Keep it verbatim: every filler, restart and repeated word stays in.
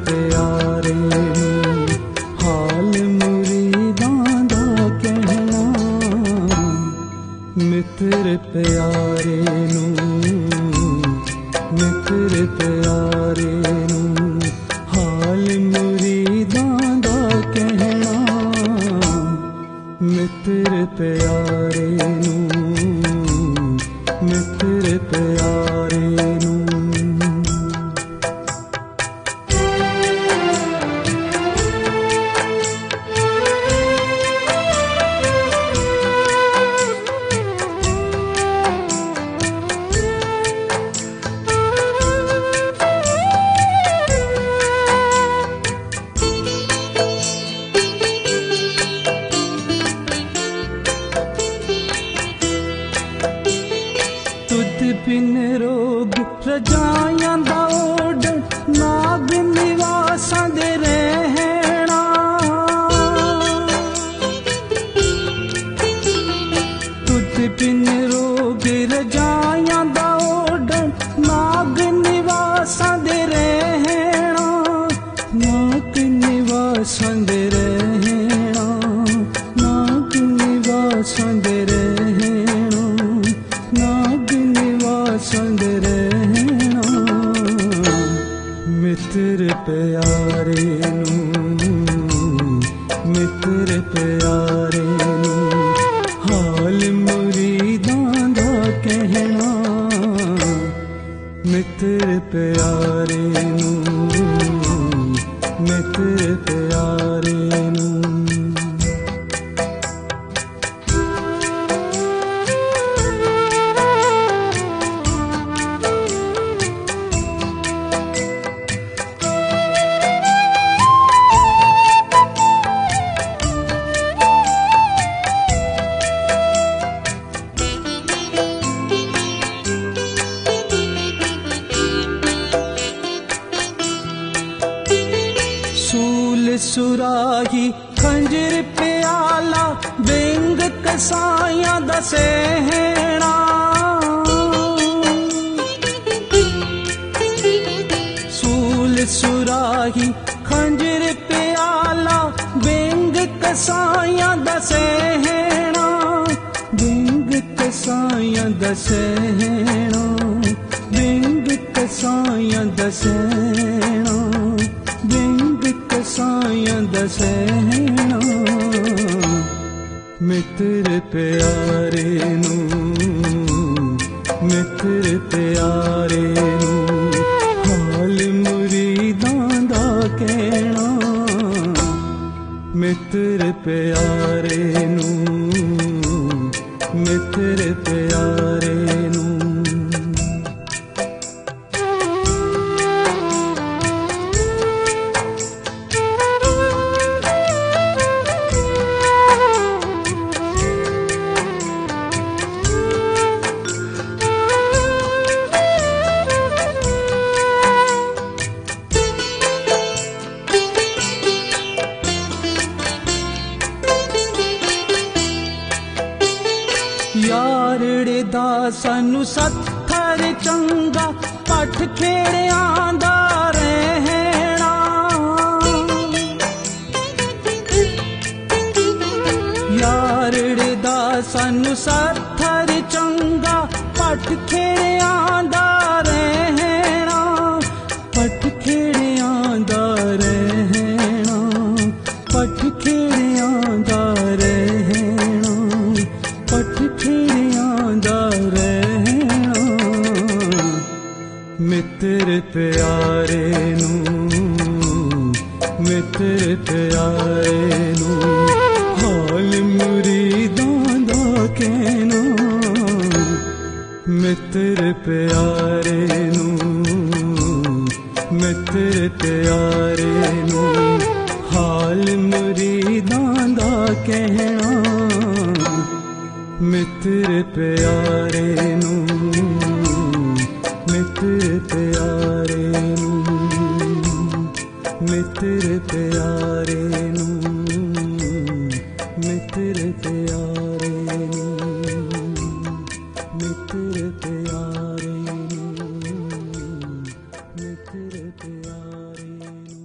प्यारे नूं हाल मुरीदां दा कहना। मित्र प्यारे नूं मित्र प्यारे नूं हाल मुरीदां दा कहना। मित्र प्यारे नूं मित्र प्यारे नूं। बिन रोग रजाइयां दा ओडन नाग निवासां दे रहना। तुद बिन रोग रजाइयां दा ओडन नाग निवासां दे रहना। नाग निवासां दे रहना नाग निवासां दे रहना। संग रहना। मित्र प्यारे नूं मित्र प्यारे नूं हाल मुरीदां दा कहना। मित्र प्यारे नूं मित्र प्यारे नूं। सूल सुराही खंजर प्याला बेंग कसाइयां दा सहना। सूल सुराही खंजर प्याला बेंग कसाइयां दा सहना। बेंग कसाइयां दा सहना बेंग कसाइयां दा सहना। बेंग कसाइयां दा सहना। मित्र प्यारे नूं मित्र प्यारे नूं हाल मुरीदां दा कहना। मित्र प्यारे नूं मित्र प्यारे नूं। यारड़े दा सानू सत्थर चंगा पठ खेड़ियां दा रहना। यारड़े दा सानू सत्थर चंगा पठ खेड़ियां दा रहना। पठ खेड़ियां दा रहना पठ खेड़ियां दा रहना। पठ खेड़ियां दा रहना। मित्र प्यारे नूं मित्र प्यारे नूं हाल मुरीदां दा कहना। मित्र प्यारे नूं मित्र प्यारे नूं हाल मुरीदां दा कहना। मित्र प्यारे नूं मित्र प्यारे नूं मित्र प्यारे नूं मित्र प्यारे नूं मित्र प्यारे नूं मित्र प्यारे नूं।